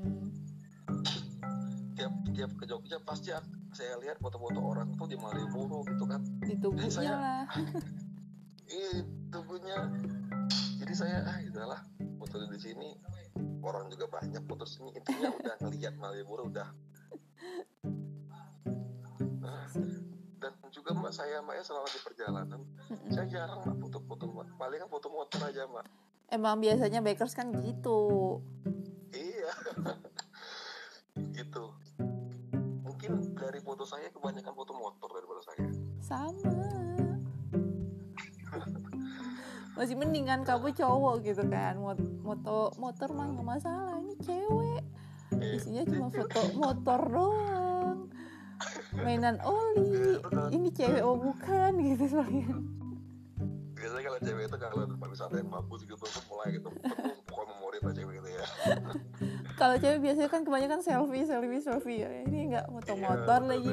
Tiap ke Jogja pasti saya lihat foto-foto orang tuh di Malioboro gitu kan. Di tubuhnya lah. Iya, tubuhnya. Jadi saya udahlah foto di sini, orang juga banyak foto sini, intinya udah ngelihat Malioboro udah. Dan juga Mbak saya Mbak ya selama di perjalanan saya jarang Mbak foto-foto Mbak, paling kan foto motor aja Mbak. Emang biasanya bikers kan gitu. Iya. Gitu. Mungkin dari foto saya kebanyakan foto motor daripada saya. Sama. Masih mending kan kamu cowok gitu kan, motor mah nggak masalah, ini cewek isinya cuma foto motor doang, mainan oli, ini cewek oh bukan gitu soalnya. Biasanya kalau cewek itu kalau tempat wisata yang bagus gitu tuh mulai gitu pokoknya memori lah cewek gitu ya. Kalau cewek biasanya kan kebanyakan selfie ya, ini nggak motor lagi.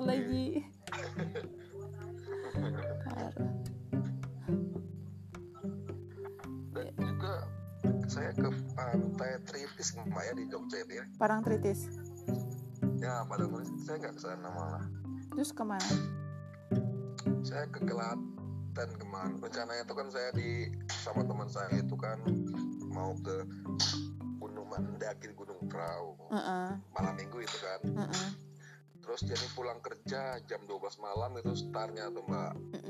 Dan juga saya ke pantai Tritis Mbak ya di Jogja itu ya. Parangtritis. Ya Parangtritis saya nggak kesana malah. Terus kemana? Saya ke Klaten kemarin. Rencananya itu kan saya sama teman saya itu kan mau ke Gunung mendaki Gunung Prau malam minggu itu kan. Terus jadi pulang kerja jam 12 malam itu startnya tuh Mbak.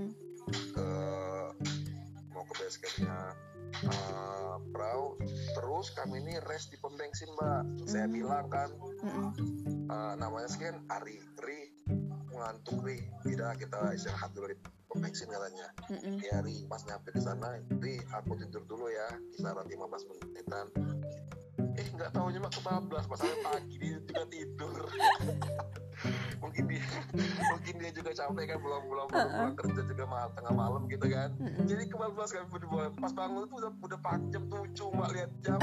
Mau ke base campnya Prau, terus kami ini rest di pom bensin Mbak. Saya bilang kan namanya sekian Ari ngantuk Ri, tidak kita istirahat dulu di pom bensin katanya. Ya Ri, pas nyampe di sana Ri aku tidur dulu ya kisaran 15 menitan. Nggak tahunya Mbak kebablas pas sampai pagi dia juga tidur. mungkin dia juga capek kan belum pulang kerja juga tengah malam gitu kan. Jadi kebablas kan berdua. Pas bangun itu udah pagi jam 7 Mbak lihat jam.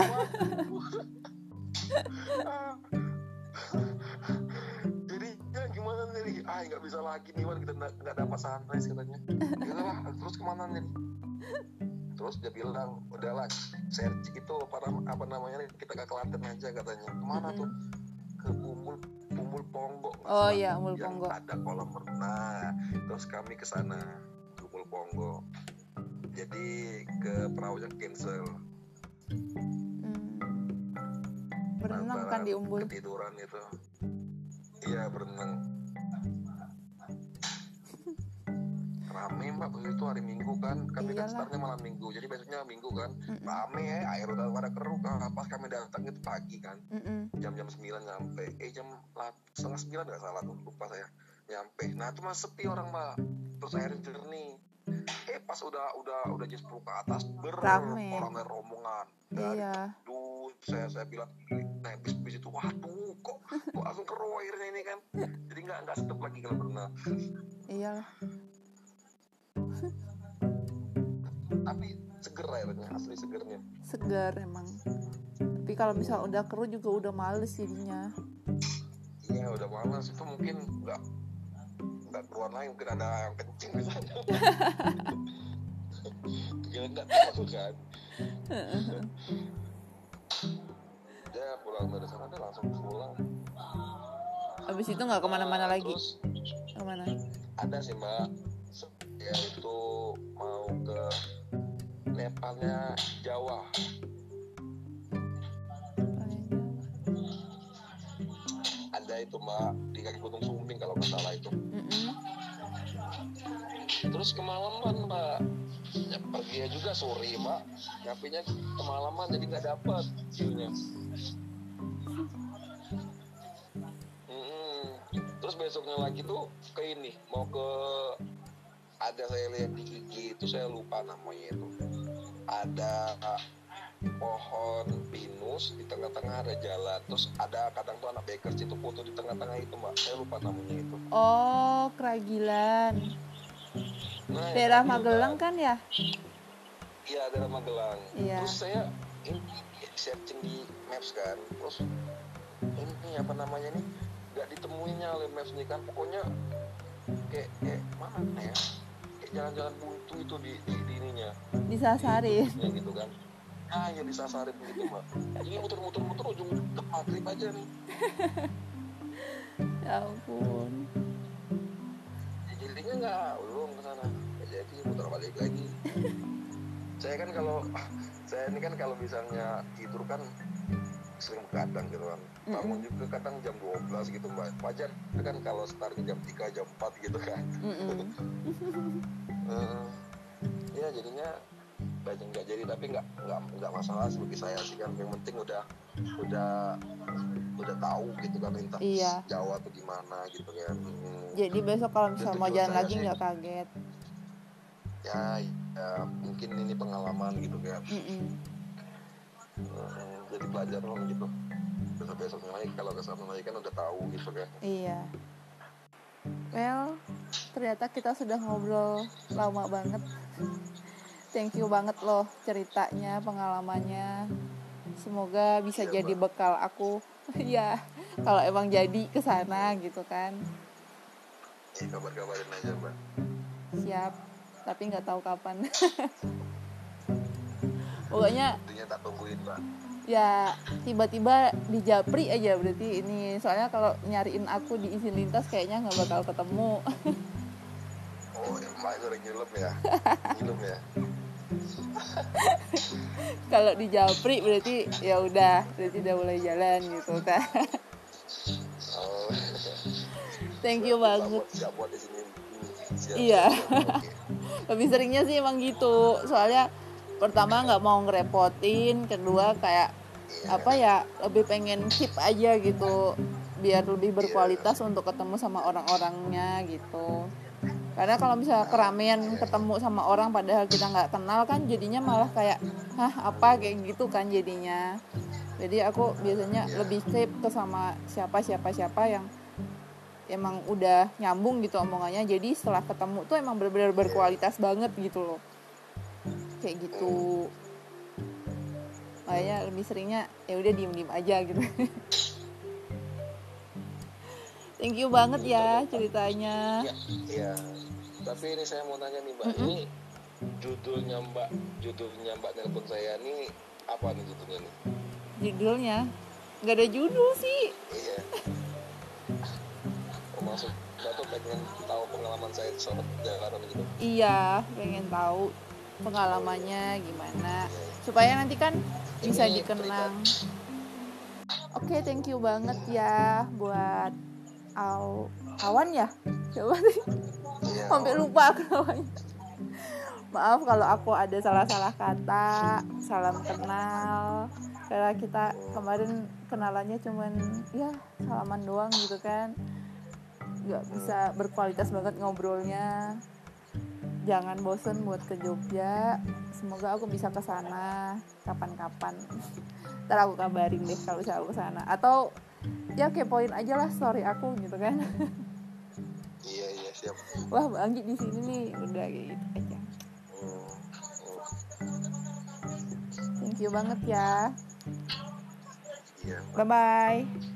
Jadi ya gimana nih nggak bisa lagi nih Wan, kita nggak dapat sunrise katanya. Ya lah, terus kemana nih? Terus dia bilang udahlah search itu apa namanya, kita ke Klaten aja katanya. Kemana tuh? Ke Umbul Ponggo. Oh iya, Umbul yang Ponggo. ada kolam renang. Terus kami ke sana, ke Umbul Ponggo. Jadi ke perahunya cancel. Berenang kan di Umbul. Ketiduran itu. Iya, berenang. Rame mbak, begitu hari Minggu kan. Kami kan startnya malam Minggu, jadi besoknya Minggu kan. Rame ya, air udah pada keruh kan. Pas kami datang itu pagi kan. Jam 9 nyampe. Jam 8:30 nggak salah tuh, lupa saya. Nyampe. Nah itu masih sepi orang mbak. Terus airnya jernih. Pas udah jam 10 ke atas orangnya rombongan. Iya. Duh, saya bilang, nah bis itu, waduh, kok langsung keruh airnya ini kan. Jadi nggak sedap lagi kalau berenang. Iyalah. Tapi seger airnya, asli segernya. Segar emang. Tapi kalau misal udah keruh juga udah males jadinya. Iya udah males, itu mungkin nggak keluar lagi, mungkin ada yang kencing di sana. Kita nggak tahu kan. Dia pulang dari sana, dia langsung pulang. Habis itu nggak kemana-mana lagi? Terus kemana? Ada sih mbak, ya itu mau ke Nepalnya Jawa. Ada itu mbak di kaki Gunung Sumbing kalau nggak salah itu. Terus kemalaman mbak, ya pergi juga sore mbak, nyapinya kemalaman jadi nggak dapat view-nya. Terus besoknya lagi tuh ke ini, mau ke, ada saya lihat di IG itu, saya lupa namanya itu, ada pohon pinus di tengah-tengah ada jalan, terus ada kadang tuh anak bakers itu foto di tengah-tengah itu mbak, saya lupa namanya itu. Oh, Kragilan. Nah, daerah Magelang kan ya? Iya, daerah Magelang. Iya. Terus saya ini searching di Maps kan, terus ini apa namanya nih, nggak ditemuinya oleh Maps nih kan, pokoknya kayak mana ya, kayak jalan-jalan buntu itu di ininya, disasarin gitu kan. Ya disasarin begitu mbak. Ini muter-muter ujung ke maghrib aja nih. Ya ampun. Jadinya nggak ulung ke sana, jadi muter balik lagi. Saya ini kan kalau misalnya tidur kan sering begadang gitu kan. Bangun juga kadang jam 12 gitu mbak. Wajar kan kalau startnya jam 3, jam 4 gitu kan. Ya jadinya banyak nggak jadi, tapi nggak masalah bagi saya sih kan. Yang penting udah tahu gitu kan lintas Jawa tuh gimana gitu kan. Jadi besok kalau misalnya mau jalan lagi nggak kaget. Ya mungkin ini pengalaman gitu kan. Jadi pelajaran gitu. Besok-besoknya lagi kalau kesana lagi kan udah tahu gitu kan. Iya. Well, ternyata kita sudah ngobrol lama banget. Thank you banget loh ceritanya, pengalamannya. Semoga bisa jadi bekal aku. Ya, kalau emang jadi kesana gitu kan. Iya, kabar-kabarin aja mbak. Siap, tapi nggak tahu kapan. Pokoknya tak tungguin mbak. Ya tiba-tiba di Japri aja berarti ini, soalnya kalau nyariin aku di izin lintas kayaknya nggak bakal ketemu. Oh ya mbak sering nyelem ya. Kalau di Japri berarti ya udah mulai jalan gitu kan. Oh. Thank you banget. Siap buat di sini. Iya. Lebih seringnya sih emang gitu. Soalnya pertama nggak mau ngerepotin, kedua kayak lebih pengen keep aja gitu, biar lebih berkualitas untuk ketemu sama orang-orangnya gitu. Karena kalau misalnya keramaian ketemu sama orang padahal kita nggak kenal kan jadinya malah kayak kayak gitu kan jadinya. Jadi aku biasanya lebih keep ke sama siapa yang emang udah nyambung gitu omongannya. Jadi setelah ketemu tuh emang benar-benar berkualitas banget gitu loh. Kayak gitu. Makanya lebih seringnya ya udah diem aja gitu. Thank you banget ya ceritanya. Iya. Tapi ini saya mau nanya nih Mbak, ini judulnya Mbak nelpon saya nih apa nih judulnya nih? Judulnya nggak ada judul sih. Iya. Maksud Mbak tuh pengen tahu pengalaman saya soal perjalanan gitu. Iya, pengen tahu pengalamannya gimana supaya nanti kan bisa dikenang. Oke, thank you banget ya buat Awan ya. Coba sih. Sampai lupa aku namanya. Maaf kalau aku ada salah-salah kata, salam kenal. Karena kita kemarin kenalannya cuman ya salaman doang gitu kan. Gak bisa berkualitas banget ngobrolnya. Jangan bosen buat ke Jogja. Semoga aku bisa ke sana kapan-kapan. Ntar aku kabarin deh kalau bisa aku ke sana. Atau ya kepoin aja lah story aku gitu kan. Iya siap. Wah Bang Anggi di sini nih, udah kayak gitu aja. Thank you banget ya. Iya. Bye bye.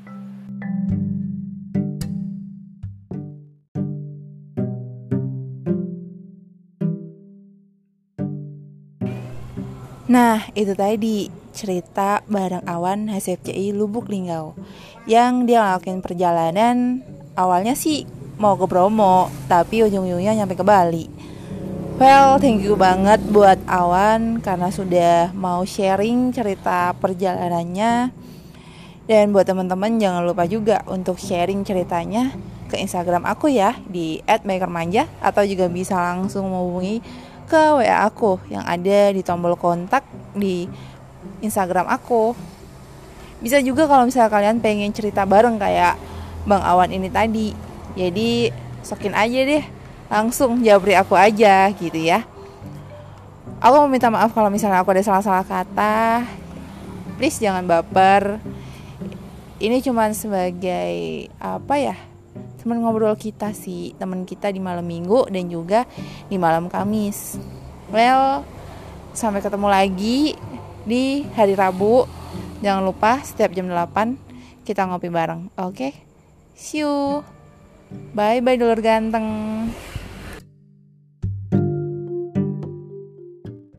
Nah, itu tadi cerita bareng Awan HCFCI Lubuk Linggau yang dia ngelakuin perjalanan awalnya sih mau ke Bromo, tapi ujung-ujungnya nyampe ke Bali. Well, thank you banget buat Awan karena sudah mau sharing cerita perjalanannya. Dan buat teman-teman jangan lupa juga untuk sharing ceritanya ke Instagram aku ya di @makermanja atau juga bisa langsung menghubungi ke WA aku yang ada di tombol kontak di Instagram aku. Bisa juga kalau misalnya kalian pengen cerita bareng kayak Bang Awan ini tadi. Jadi sokin aja deh, langsung japri aku aja gitu ya. Aku mau minta maaf kalau misalnya aku ada salah-salah kata. Please jangan baper. Ini cuma sebagai apa ya, teman ngobrol kita sih, teman kita di malam Minggu dan juga di malam Kamis. Well, sampai ketemu lagi di hari Rabu. Jangan lupa setiap jam 8 kita ngopi bareng. Oke? See you. Bye bye dulur ganteng.